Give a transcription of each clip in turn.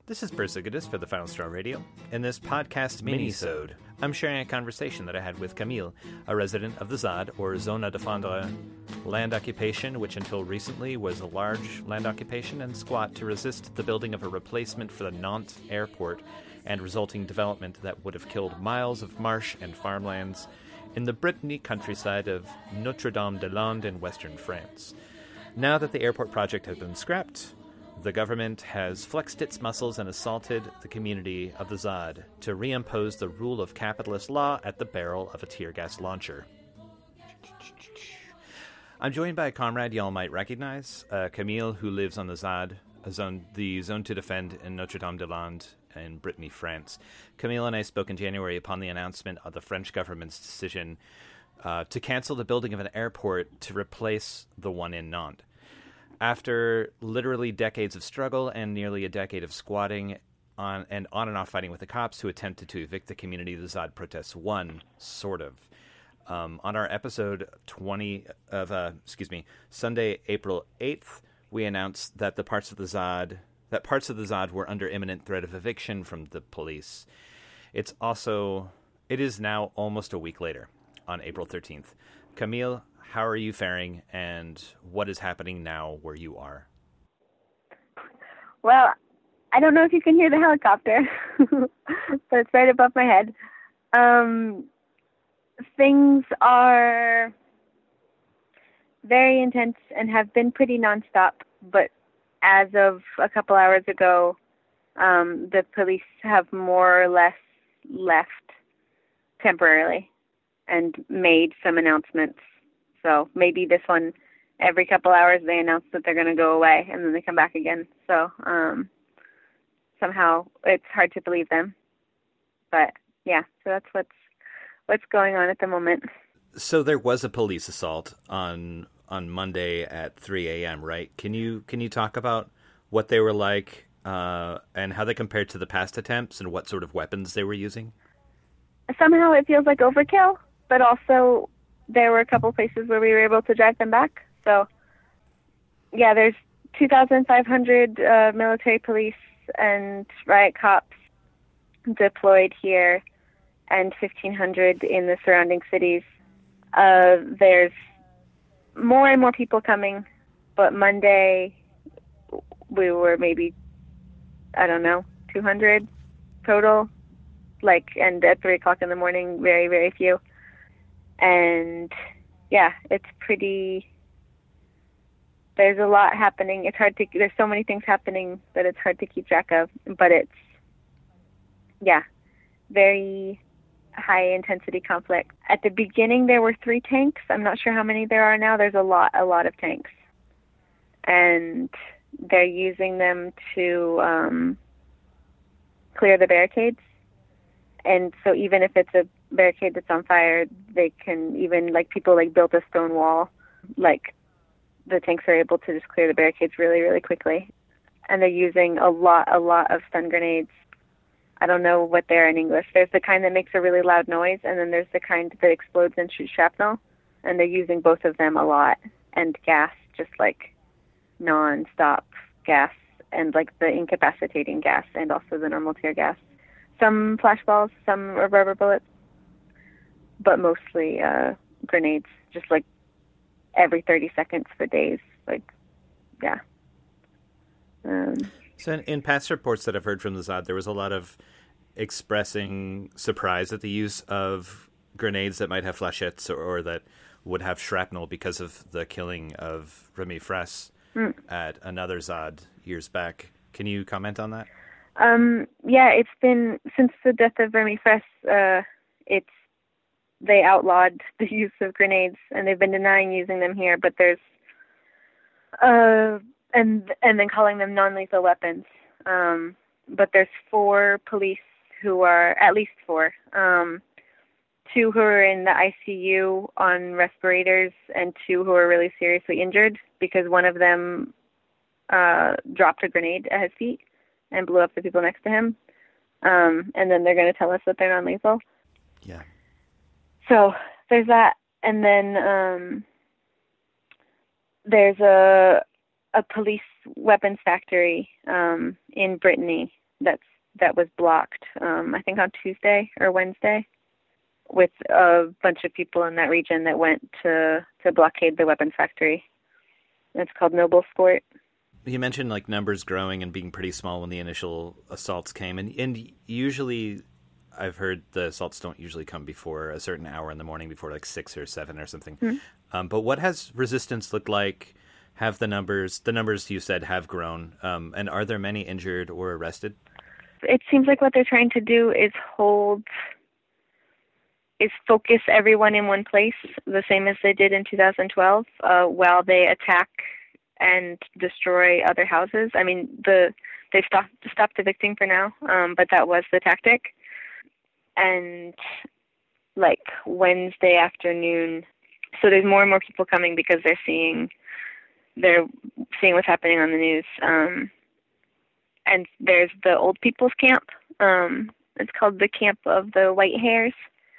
This is Persigadis for the Final Straw Radio. In this podcast mini-sode, I'm sharing a conversation that I had with Camille, a resident of the ZAD, or Zona de Fondre, land occupation, which until recently was a large land occupation and squat to resist the building of a replacement for the Nantes airport and resulting development that would have killed miles of marsh and farmlands in the Brittany countryside of Notre-Dame-des-Landes in western France. Now that the airport project has been scrapped, the government has flexed its muscles and assaulted the community of the ZAD to reimpose the rule of capitalist law at the barrel of a tear gas launcher. I'm joined by a comrade y'all might recognize, Camille, who lives on the ZAD, the Zone to Defend in Notre-Dame-des-Landes in Brittany, France. Camille and I spoke in January upon the announcement of the French government's decision to cancel the building of an airport to replace the one in Nantes. After literally decades of struggle and nearly a decade of squatting on and off fighting with the cops who attempted to evict the community, the ZAD protests won, sort of. On our episode Sunday, April 8th, we announced that parts of the ZAD were under imminent threat of eviction from the police. It is now almost a week later, on April 13th. Camille, how are you faring, and what is happening now where you are? Well, I don't know if you can hear the helicopter, but it's right above my head. Things are very intense and have been pretty nonstop, but as of a couple hours ago, the police have more or less left temporarily and made some announcements. So maybe this one, every couple hours they announce that they're going to go away and then they come back again. So somehow it's hard to believe them. But yeah, so that's what's going on at the moment. So there was a police assault on Monday at 3 a.m., right? Can you talk about what they were like and how they compared to the past attempts and what sort of weapons they were using? Somehow it feels like overkill, but also there were a couple places where we were able to drive them back. So, yeah, there's 2,500 military police and riot cops deployed here and 1,500 in the surrounding cities. There's more and more people coming, but Monday we were maybe, 200 total, and at 3 o'clock in the morning, very, very few. And yeah, there's a lot happening. There's so many things happening that it's hard to keep track of, but it's, very high intensity conflict. At the beginning, there were 3 tanks. I'm not sure how many there are now. There's a lot of tanks. And they're using them to clear the barricades. And so even if it's a barricade that's on fire, they can even, people built a stone wall, the tanks are able to just clear the barricades really, really quickly. And they're using a lot of stun grenades. I don't know what they're in English. There's the kind that makes a really loud noise, and then there's the kind that explodes and shoots shrapnel. And they're using both of them a lot. And gas, just non-stop gas, and the incapacitating gas, and also the normal tear gas. Some flashballs, some rubber bullets, but mostly grenades, just every 30 seconds for days. So in past reports that I've heard from the ZAD, there was a lot of expressing surprise at the use of grenades that might have flechettes or that would have shrapnel because of the killing of Remy Fraisse at another ZAD years back. Can you comment on that? It's been, since the death of Remy Fraisse, they outlawed the use of grenades, and they've been denying using them here, but there's, and then calling them non-lethal weapons. But there's 4 police who are, at least 4, 2 who are in the ICU on respirators and 2 who are really seriously injured because one of them dropped a grenade at his feet and blew up the people next to him. And then they're going to tell us that they're non-lethal. Yeah. So there's that. And then there's a police weapons factory in Brittany that was blocked. I think on Tuesday or Wednesday, with a bunch of people in that region that went to blockade the weapons factory. It's called Noble Sport. You mentioned like numbers growing and being pretty small when the initial assaults came, and usually I've heard the assaults don't usually come before a certain hour in the morning, before like 6 or 7 or something. Mm-hmm. But what has resistance looked like? Have the numbers you said have grown, and are there many injured or arrested? It seems like what they're trying to do is focus everyone in one place, the same as they did in 2012, while they attack and destroy other houses. I mean, they've stopped evicting for now, but that was the tactic. And like Wednesday afternoon, so there's more and more people coming because they're seeing what's happening on the news. And there's the old people's camp. It's called the Camp of the White Hairs.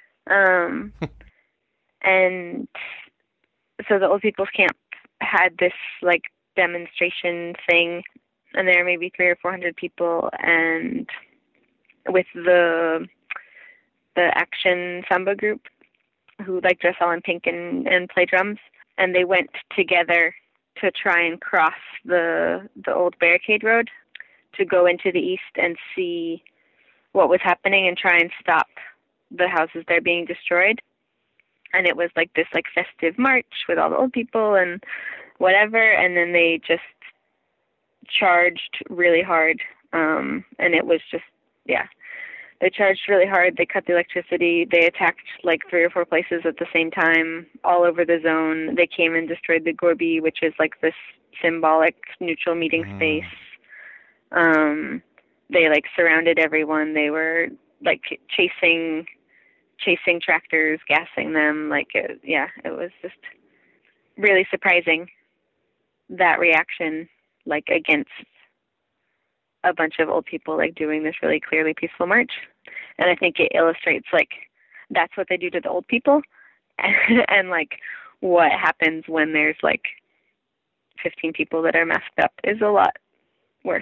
And so the old people's camp had this like demonstration thing, and there were maybe 300 or 400 people, and with the Action Samba group, who like dress all in pink and play drums, and they went together to try and cross the old barricade road to go into the east and see what was happening and try and stop the houses that are being destroyed. And it was like this like festive march with all the old people and whatever, and then they just charged really hard, and it was just, yeah, they charged really hard. They cut the electricity. They attacked like 3 or 4 places at the same time, all over the zone. They came and destroyed the Gorby, which is like this symbolic neutral meeting space. They like surrounded everyone. They were like chasing tractors, gassing them. Like, it was just really surprising, that reaction, like against a bunch of old people like doing this really clearly peaceful march. And I think it illustrates like that's what they do to the old people, and like what happens when there's like 15 people that are masked up is a lot worse.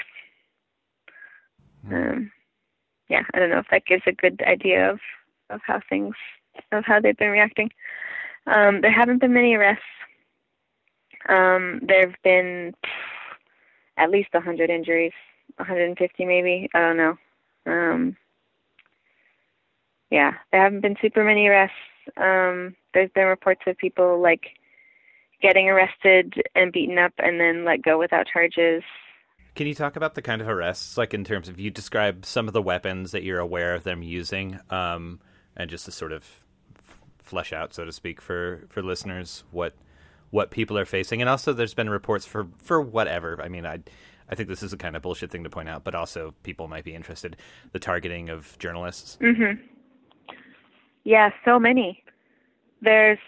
I don't know if that gives a good idea of how they've been reacting. There haven't been many arrests. There have been at least 100 injuries, 150 maybe. I don't know. There haven't been super many arrests. There's been reports of people like getting arrested and beaten up and then let go without charges. Can you talk about the kind of arrests, like in terms of, you describe some of the weapons that you're aware of them using, and just to sort of flesh out, so to speak, for listeners, what people are facing. And also there's been reports for whatever. I mean, I think this is a kind of bullshit thing to point out, but also people might be interested. The targeting of journalists. Mm-hmm. Yeah, so many. There's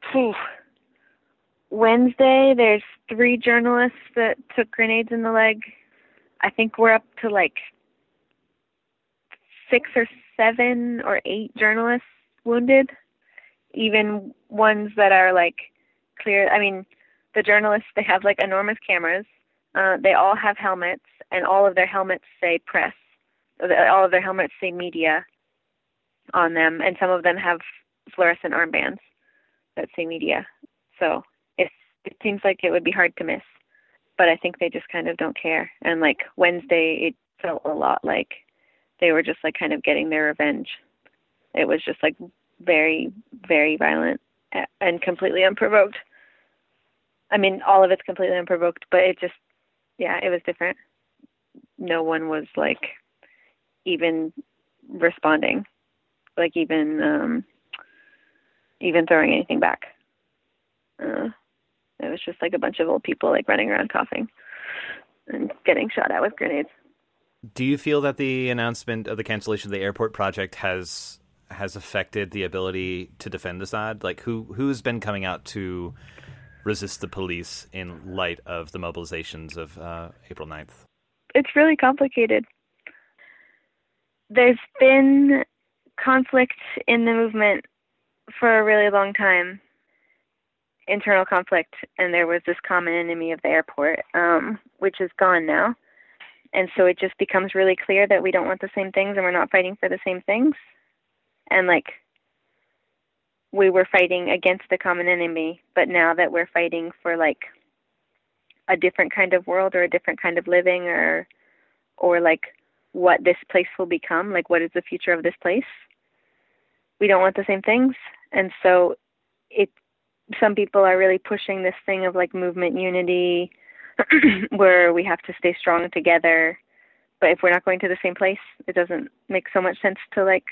Wednesday, there's 3 journalists that took grenades in the leg. I think we're up to like 6 or 7 or 8 journalists wounded, even ones that are like clear. I mean, the journalists, they have like enormous cameras. They all have helmets, and all of their helmets say press. All of their helmets say media on them, and some of them have fluorescent armbands that say media. So it seems like it would be hard to miss, but I think they just kind of don't care. And like Wednesday, it felt a lot like they were just like kind of getting their revenge. It was just like very, very violent and completely unprovoked. I mean, all of it's completely unprovoked, but it just, it was different. No one was like even responding, like even throwing anything back. It was just like a bunch of old people like running around coughing and getting shot at with grenades. Do you feel that the announcement of the cancellation of the airport project has affected the ability to defend Azad? Like, who's been coming out to resist the police in light of the mobilizations of April 9th? It's really complicated. There's been conflict in the movement for a really long time, internal conflict, and there was this common enemy of the airport, which is gone now. And so it just becomes really clear that we don't want the same things and we're not fighting for the same things. And like, we were fighting against the common enemy, but now that we're fighting for like a different kind of world or a different kind of living, or like what this place will become, like what is the future of this place, we don't want the same things. And so some people are really pushing this thing of like movement unity where we have to stay strong together. But if we're not going to the same place, it doesn't make so much sense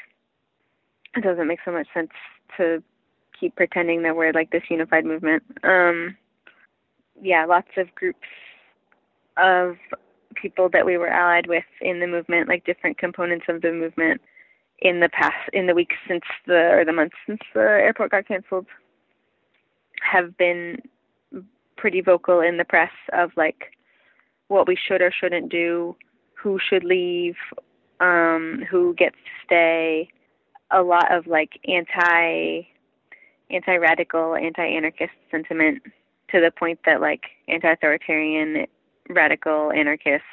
to keep pretending that we're like this unified movement. Lots of groups of people that we were allied with in the movement, like different components of the movement in the weeks since the months since the airport got canceled, have been pretty vocal in the press of like what we should or shouldn't do, who should leave, who gets to stay. A lot of like anti-radical, anti-anarchist sentiment, to the point that like anti-authoritarian, radical, anarchist,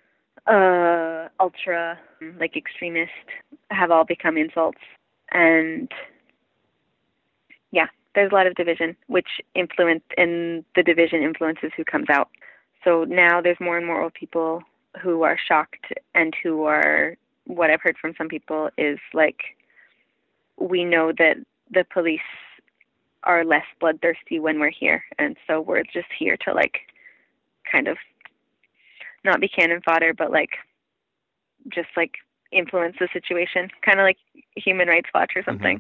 ultra, like extremist, have all become insults. And yeah, there's a lot of division, and the division influences who comes out. So now there's more and more old people who are shocked, and who are, what I've heard from some people is like, we know that the police are less bloodthirsty when we're here, and so we're just here to like kind of not be cannon fodder, but like just like influence the situation, kind of like Human Rights Watch or something.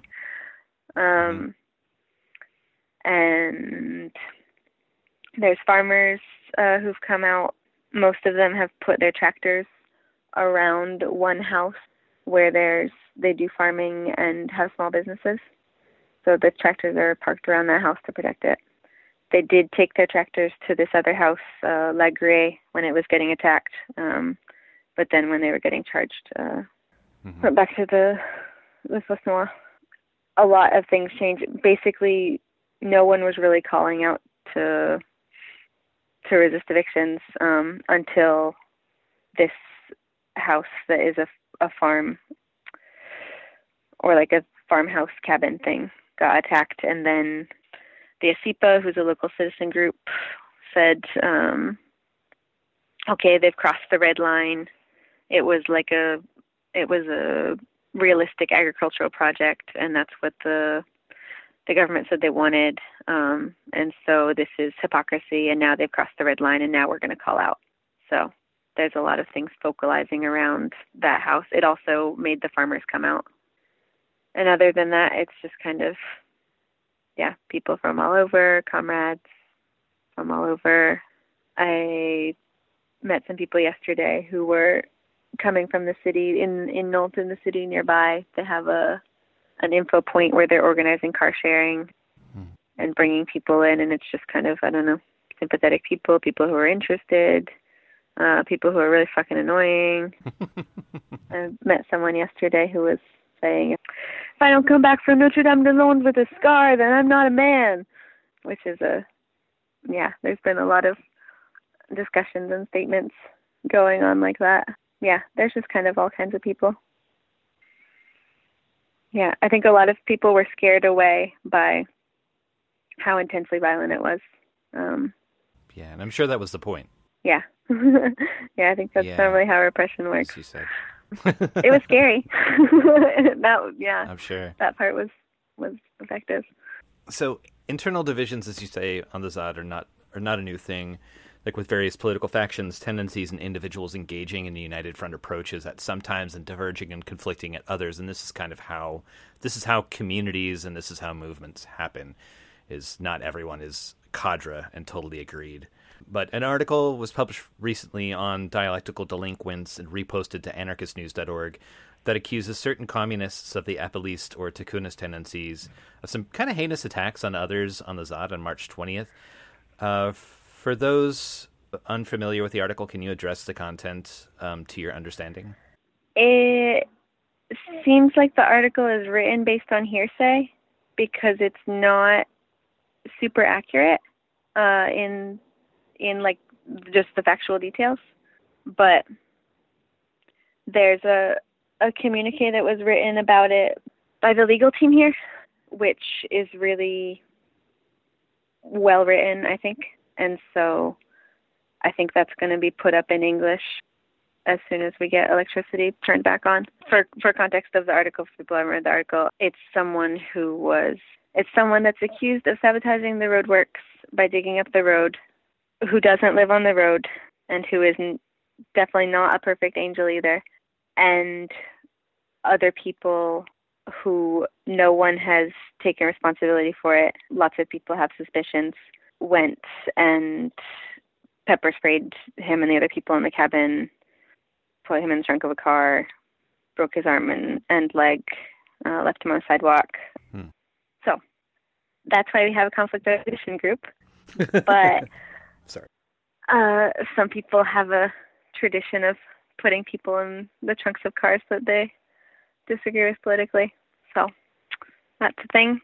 And there's farmers who've come out. Most of them have put their tractors around one house where they do farming and have small businesses. So the tractors are parked around that house to protect it. They did take their tractors to this other house, La Grée, when it was getting attacked. But then when they were getting charged, went back to the Fosse Noire. A lot of things changed. Basically, no one was really calling out to resist evictions until this house that is a farm, or like a farmhouse cabin thing, got attacked. And then the ASIPA, who's a local citizen group, said, okay, they've crossed the red line. It was a realistic agricultural project, and that's what the government said they wanted. And so this is hypocrisy, and now they've crossed the red line, and now we're going to call out. So there's a lot of things focalizing around that house. It also made the farmers come out. And other than that, it's just kind of, people from all over, comrades from all over. I met some people yesterday who were coming from the city, in Knowlton, the city nearby. They have an info point where they're organizing car sharing and bringing people in, and it's just kind of, I don't know, sympathetic people who are interested, people who are really fucking annoying. I met someone yesterday who was saying, if I don't come back from Notre Dame de Londres with a scar, then I'm not a man, which is there's been a lot of discussions and statements going on like that. Yeah, there's just kind of all kinds of people. Yeah, I think a lot of people were scared away by how intensely violent it was. And I'm sure that was the point. Yeah. I think that's normally how repression works. As you said. It was scary. I'm sure that part was effective. So internal divisions, as you say, on the ZOD are not a new thing. Like with various political factions, tendencies, and individuals engaging in a united front approaches at some times and diverging and conflicting at others. And this is how communities and this is how movements happen. Is not everyone is cadre and totally agreed. But an article was published recently on dialectical delinquents and reposted to anarchistnews.org that accuses certain communists of the Appeliste or Tikunist tendencies of some kind of heinous attacks on others on the ZOD on March 20th. For those unfamiliar with the article, can you address the content to your understanding? It seems like the article is written based on hearsay because it's not super accurate in like just the factual details. But There's a communique that was written about it by the legal team here, which is really well written, I think. And so I think that's going to be put up in English as soon as we get electricity turned back on. For context of the article, for people who haven't read the article, it's someone that's accused of sabotaging the roadworks by digging up the road, who doesn't live on the road, and who isn't definitely not a perfect angel either. And other people who no one has taken responsibility for it. Lots of people have suspicions. Went and pepper sprayed him and the other people in the cabin, put him in the trunk of a car, broke his arm and leg, left him on the sidewalk. So that's why we have a conflict resolution group. But sorry. Some people have a tradition of putting people in the trunks of cars that they disagree with politically. So that's the thing.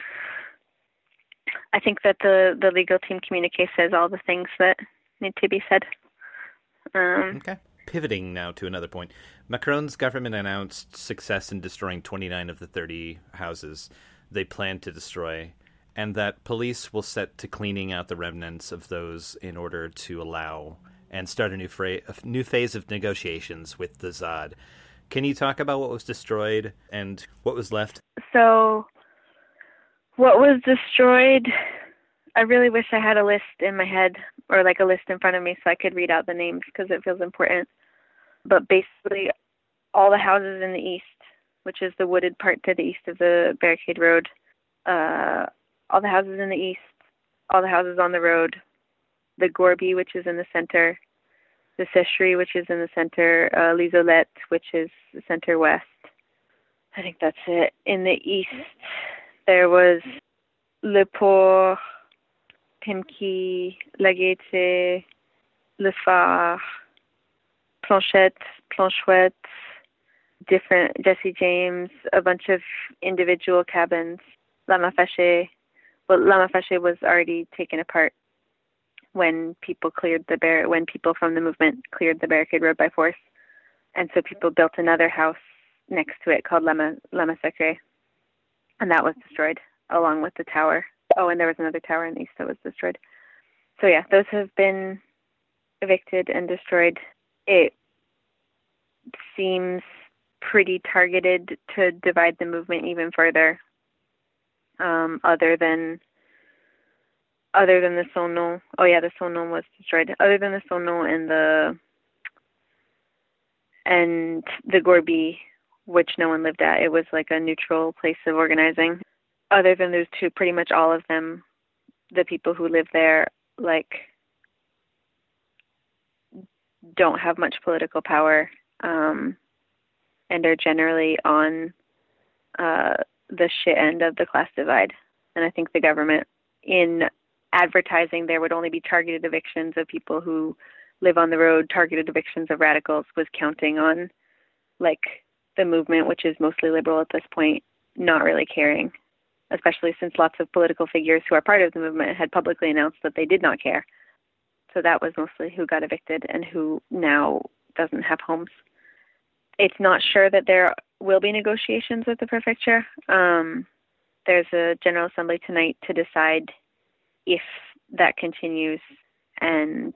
I think that the legal team communique says all the things that need to be said. Okay. Pivoting now to another point. Macron's government announced success in destroying 29 of the 30 houses they plan to destroy, and that police will set to cleaning out the remnants of those in order to allow and start a new phase of negotiations with the ZAD. Can you talk about what was destroyed and what was left? So, what was destroyed, I really wish I had a list in my head, or like a list in front of me so I could read out the names because it feels important. But basically, all the houses in the east, which is the wooded part to the east of the Barricade Road, all the houses in the east, all the houses on the road, the Gorby, which is in the center, the Sechery, which is in the center, L'Isolette, which is the center west. I think that's it. In the east, there was Le Port, Pimki, La Gaîté, Le Phare, Planchette, Planchouette, different Jesse James, a bunch of individual cabins. Lama Fâché. Well, Lama Fâché was already taken apart when people from the movement cleared the Barricade Road by force. And so people built another house next to it called Lama Sacré. And that was destroyed along with the tower. Oh, and there was another tower in the east that was destroyed. So yeah, those have been evicted and destroyed. It seems pretty targeted to divide the movement even further. Other than the Saulnon. Oh yeah, the Saulnon was destroyed. Other than the Saulnon and the Gorby, which no one lived at, it was like a neutral place of organizing. Other than those two, pretty much all of them, the people who live there, like, don't have much political power, and are generally on the shit end of the class divide. And I think the government, in advertising there would only be targeted evictions of people who live on the road, targeted evictions of radicals, was counting on, like, the movement, which is mostly liberal at this point, not really caring, especially since lots of political figures who are part of the movement had publicly announced that they did not care. So that was mostly who got evicted and who now doesn't have homes. It's not sure that there will be negotiations with the prefecture. There's a General Assembly tonight to decide if that continues and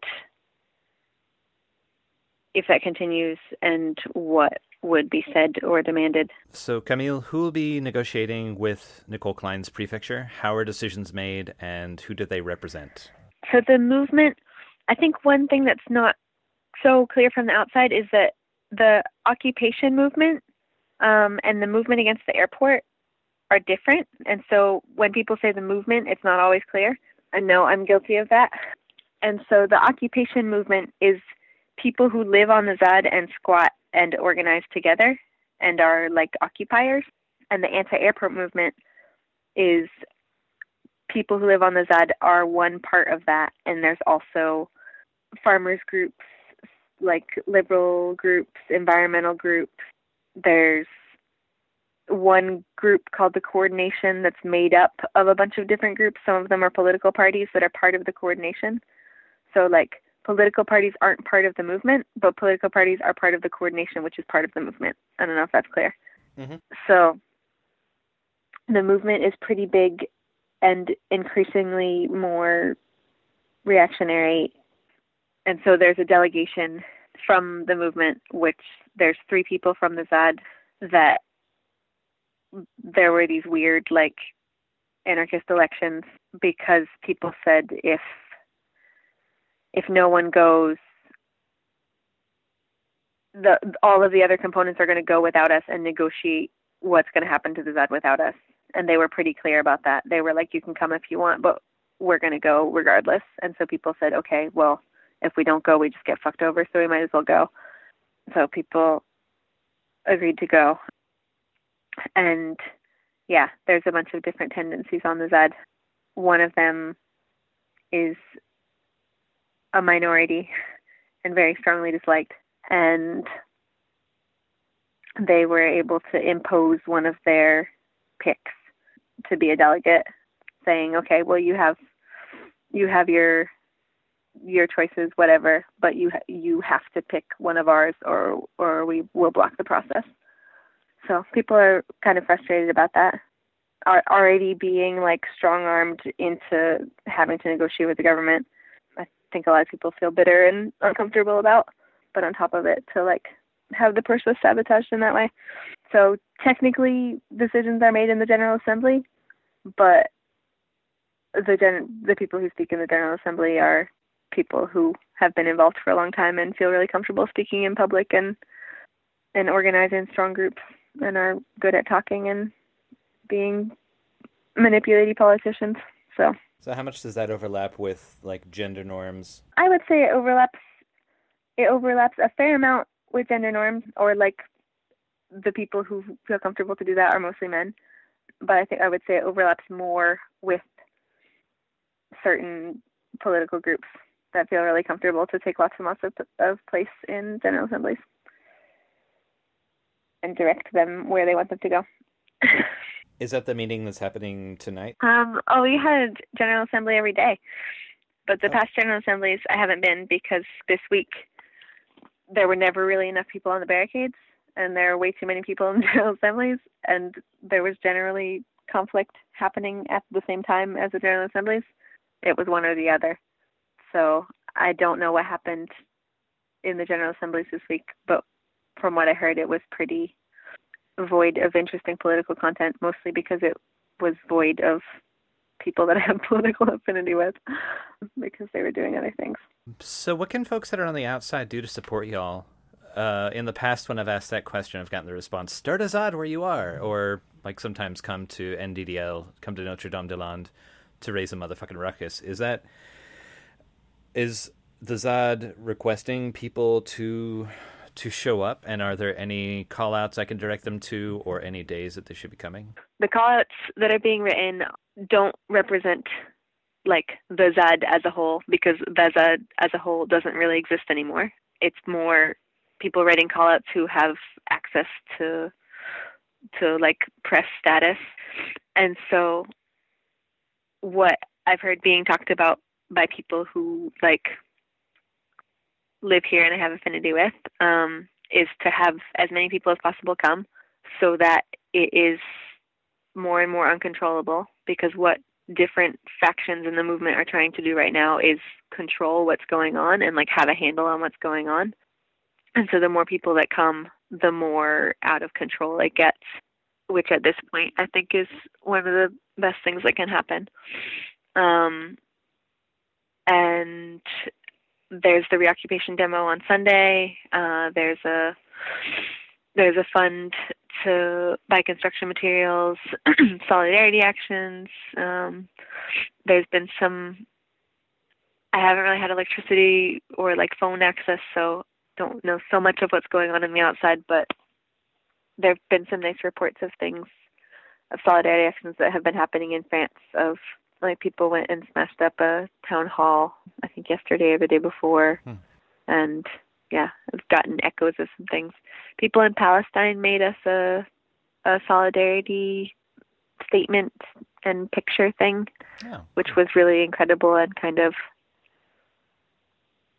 what would be said or demanded. So, Camille, who will be negotiating with Nicole Klein's prefecture? How are decisions made, and who do they represent? So the movement, I think one thing that's not so clear from the outside is that the occupation movement and the movement against the airport are different. And so when people say the movement, it's not always clear. And no, I'm guilty of that. And so the occupation movement is people who live on the ZAD and squat and organize together and are like occupiers. And the anti-airport movement is people who live on the ZAD are one part of that. And there's also farmers groups, like liberal groups, environmental groups. There's one group called the Coordination that's made up of a bunch of different groups. Some of them are political parties that are part of the Coordination. So like political parties aren't part of the movement, but political parties are part of the coordination, which is part of the movement. I don't know if that's clear. Mm-hmm. So the movement is pretty big and increasingly more reactionary. And so there's a delegation from the movement, which there's 3 people from the ZAD, that there were these weird, like, anarchist elections because people said if no one goes, all of the other components are going to go without us and negotiate what's going to happen to the ZAD without us. And they were pretty clear about that. They were like, you can come if you want, but we're going to go regardless. And so people said, okay, well, if we don't go, we just get fucked over, so we might as well go. So people agreed to go. And yeah, there's a bunch of different tendencies on the ZAD. One of them is a minority and very strongly disliked. And they were able to impose one of their picks to be a delegate, saying, okay, well, you have your choices, whatever, but you have to pick one of ours or we will block the process. So people are kind of frustrated about that. Are already being like strong-armed into having to negotiate with the government. I think a lot of people feel bitter and uncomfortable about, but on top of it, to like have the process sabotaged in that way. So technically decisions are made in the General Assembly, but the people who speak in the General Assembly are people who have been involved for a long time and feel really comfortable speaking in public and organizing strong groups and are good at talking and being manipulating politicians. So how much does that overlap with like gender norms? I would say it overlaps a fair amount with gender norms, or like the people who feel comfortable to do that are mostly men. But I would say it overlaps more with certain political groups that feel really comfortable to take lots and lots of place in General Assemblies and direct them where they want them to go. Is that the meeting that's happening tonight? We had General Assembly every day. But the past General Assemblies, I haven't been because this week there were never really enough people on the barricades, and there are way too many people in General Assemblies, and there was generally conflict happening at the same time as the General Assemblies. It was one or the other. So I don't know what happened in the General Assemblies this week, but from what I heard, it was pretty void of interesting political content, mostly because it was void of people that I have political affinity with because they were doing other things. So what can folks that are on the outside do to support y'all? In the past, when I've asked that question, I've gotten the response, start a ZAD where you are, or like sometimes come to NDDL, come to Notre Dame des Landes to raise a motherfucking ruckus. Is the ZAD requesting people to show up, and are there any call-outs I can direct them to, or any days that they should be coming? The call-outs that are being written don't represent like the ZAD as a whole, because the ZAD as a whole doesn't really exist anymore. It's more people writing call-outs who have access to like press status. And so what I've heard being talked about by people who like live here and I have affinity with, is to have as many people as possible come, so that it is more and more uncontrollable, because what different factions in the movement are trying to do right now is control what's going on and like have a handle on what's going on. And so the more people that come, the more out of control it gets, which at this point I think is one of the best things that can happen. And there's the reoccupation demo on Sunday. There's a fund to buy construction materials, solidarity actions. There's been some. I haven't really had electricity or like phone access, so don't know so much of what's going on the outside. But there've been some nice reports of things, of solidarity actions that have been happening in France. Of like people went and smashed up a town hall, I think yesterday or the day before. And yeah, I've gotten echoes of some things. People in Palestine made us a solidarity statement and picture thing, which was really incredible and kind of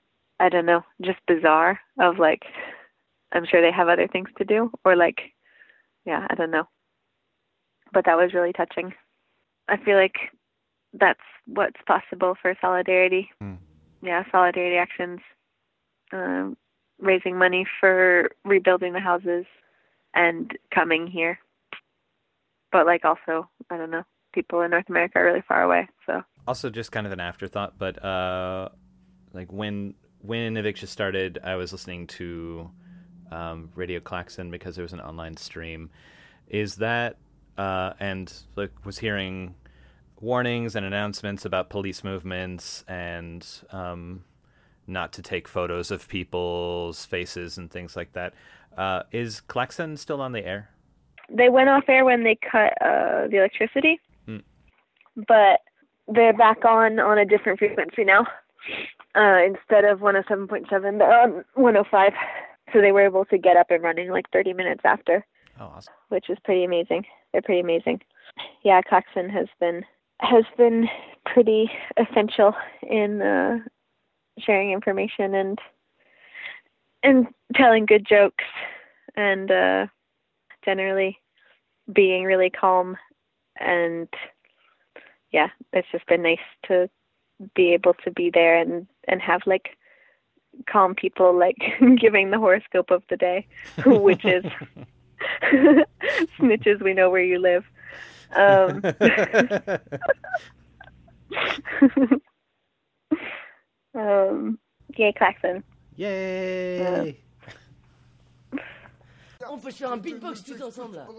I don't know, just bizarre of like, I'm sure they have other things to do, or like, yeah, I don't know. But that was really touching. I feel like that's what's possible for solidarity. Yeah, solidarity actions, raising money for rebuilding the houses and coming here. But like also, I don't know, people in North America are really far away, so. Also just kind of an afterthought, but like when Evictia started, I was listening to Radio Klaxon because there was an online stream. Is that and like was hearing warnings and announcements about police movements and not to take photos of people's faces and things like that. Is Klaxon still on the air? They went off air when they cut the electricity, but they're back on a different frequency now. Instead of 107.7, they're on 105. So they were able to get up and running like 30 minutes after. Oh, awesome. Which is pretty amazing. They're pretty amazing. Yeah, Klaxon has been pretty essential in sharing information and telling good jokes and generally being really calm. And yeah, it's just been nice to be able to be there and have like calm people like giving the horoscope of the day, which is snitches, we know where you live. Yay, Klaxon. Yay! On peut faire un beatbox tous ensemble là.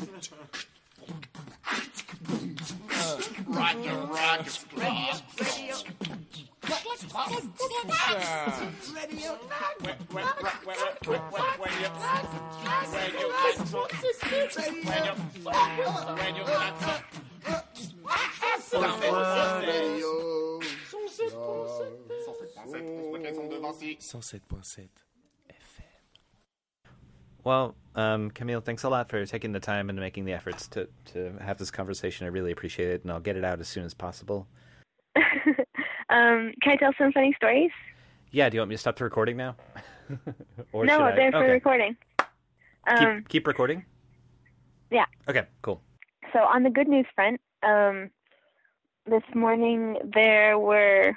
Well, Camille, thanks a lot for taking the time and making the efforts to have this conversation. I really appreciate it, and I'll get it out as soon as possible. Can I tell some funny stories? Yeah, do you want me to stop the recording now? Or no, they're for recording. Keep recording? Yeah. Okay, cool. So on the good news front, this morning there were...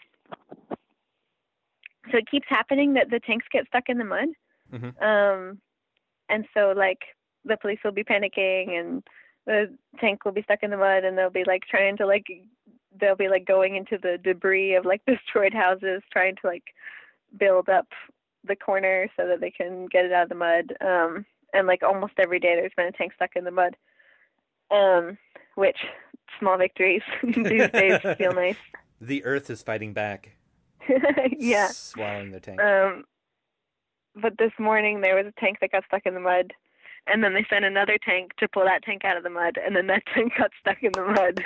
So it keeps happening that the tanks get stuck in the mud. Mm-hmm. And so, like, the police will be panicking and the tank will be stuck in the mud and they'll be, like, trying to, like, they'll be, like, going into the debris of, like, destroyed houses, trying to, like, build up the corner so that they can get it out of the mud. And, like, almost every day there's been a tank stuck in the mud, which, small victories these days feel nice. The earth is fighting back. Yeah. Swallowing the tank. But this morning there was a tank that got stuck in the mud, and then they sent another tank to pull that tank out of the mud, and then that tank got stuck in the mud.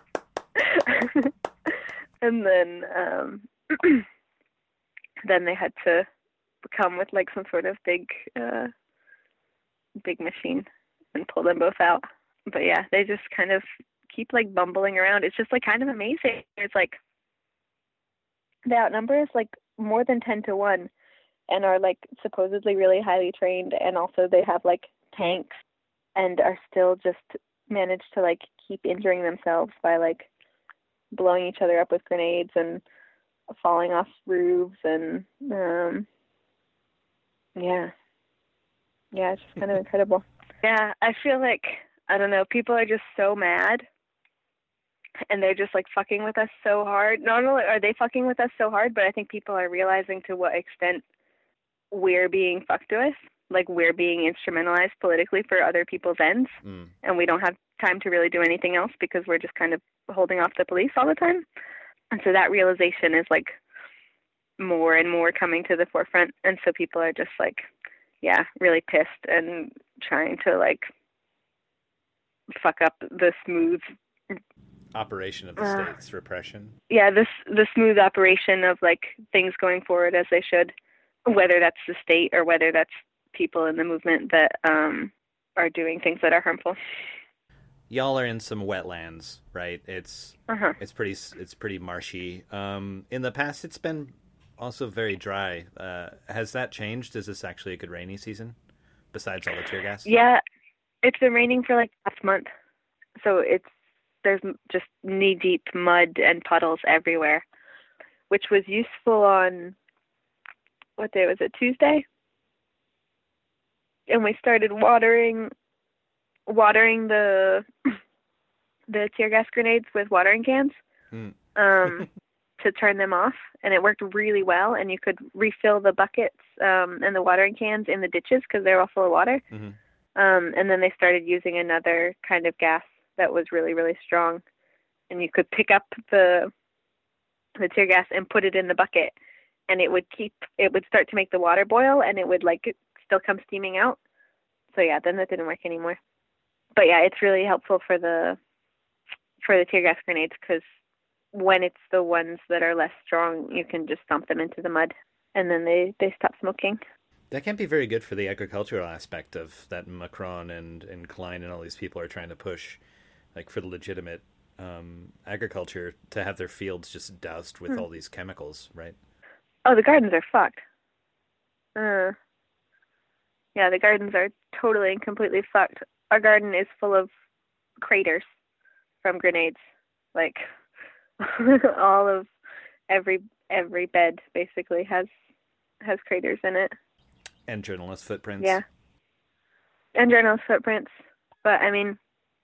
And then then they had to come with like some sort of big machine and pull them both out. But yeah, they just kind of keep like bumbling around. It's just like kind of amazing. It's like the outnumber is like more than 10-1. And are like supposedly really highly trained, and also they have like tanks, and are still just managed to like keep injuring themselves by like blowing each other up with grenades and falling off roofs, and yeah, it's just kind of incredible. Yeah, I feel like, I don't know, people are just so mad, and they're just like fucking with us so hard. Not only are they fucking with us so hard, but I think people are realizing to what extent we're being fucked with, like we're being instrumentalized politically for other people's ends, and we don't have time to really do anything else because we're just kind of holding off the police all the time. And so that realization is like more and more coming to the forefront, and so people are just like, yeah, really pissed and trying to like fuck up the smooth operation of the state's repression. Yeah, the smooth operation of like things going forward as they should, whether that's the state or whether that's people in the movement that are doing things that are harmful. Y'all are in some wetlands, right? It's pretty marshy. In the past, it's been Also very dry. Has that changed? Is this actually a good rainy season, besides all the tear gas? Yeah, it's been raining for like last month, so there's just knee-deep mud and puddles everywhere, which was useful on, what day was it, Tuesday? And we started watering the tear gas grenades with watering cans to turn them off, and it worked really well. And you could refill the buckets and the watering cans in the ditches because they were all full of water. Mm-hmm. And then they started using another kind of gas that was really, really strong, and you could pick up the tear gas and put it in the bucket, and it would start to make the water boil, and it would like still come steaming out. So yeah, then that didn't work anymore. But yeah, it's really helpful for the tear gas grenades, because when it's the ones that are less strong, you can just dump them into the mud, and then they stop smoking. That can't be very good for the agricultural aspect of that Macron and Klein and all these people are trying to push, like for the legitimate agriculture, to have their fields just doused with all these chemicals, right? Oh, the gardens are fucked. Yeah, the gardens are totally and completely fucked. Our garden is full of craters from grenades. Like all of every bed basically has craters in it. And journalist footprints. Yeah. And journalist footprints. But I mean,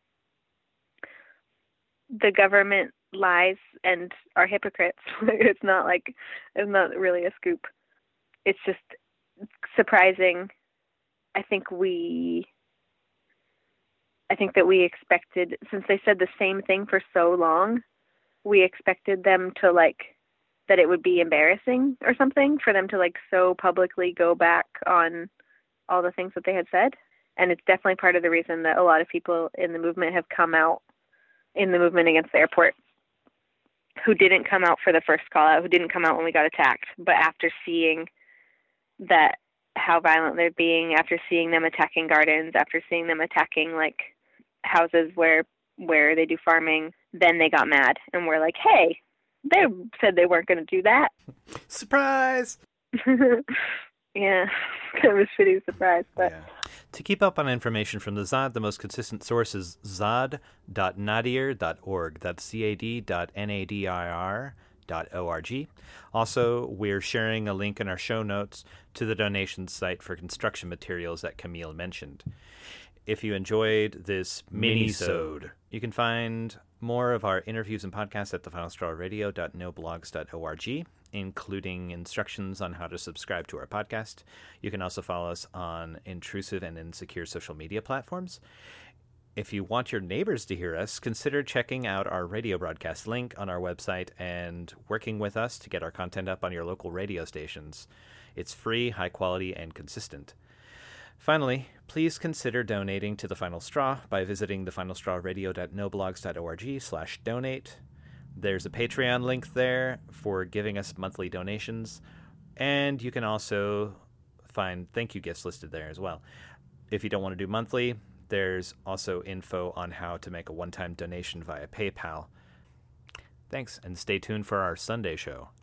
the government lies and are hypocrites. It's not really a scoop. It's just surprising. I think that we expected, since they said the same thing for so long, we expected them to that it would be embarrassing or something for them to so publicly go back on all the things that they had said. And it's definitely part of the reason that a lot of people in the movement have come out in the movement against the airport, who didn't come out for the first call out, who didn't come out when we got attacked, but after seeing that, how violent they're being, after seeing them attacking gardens, after seeing them attacking houses where they do farming, then they got mad and were like, hey, they said they weren't going to do that. Surprise! Yeah, kind of a shitty surprise, but... Yeah. To keep up on information from the Zad, the most consistent source is zad.nadir.org. That's zad.nadir.org. Also, we're sharing a link in our show notes to the donations site for construction materials that Camille mentioned. If you enjoyed this mini-sode, you can find more of our interviews and podcasts at thefinalstrawradio.noblogs.org, including instructions on how to subscribe to our podcast. You can also follow us on intrusive and insecure social media platforms. If you want your neighbors to hear us, consider checking out our radio broadcast link on our website and working with us to get our content up on your local radio stations. It's free, high quality, and consistent. Finally, please consider donating to The Final Straw by visiting thefinalstrawradio.noblogs.org/donate. There's a Patreon link there for giving us monthly donations, and you can also find thank you gifts listed there as well. If you don't want to do monthly, there's also info on how to make a one-time donation via PayPal. Thanks, and stay tuned for our Sunday show.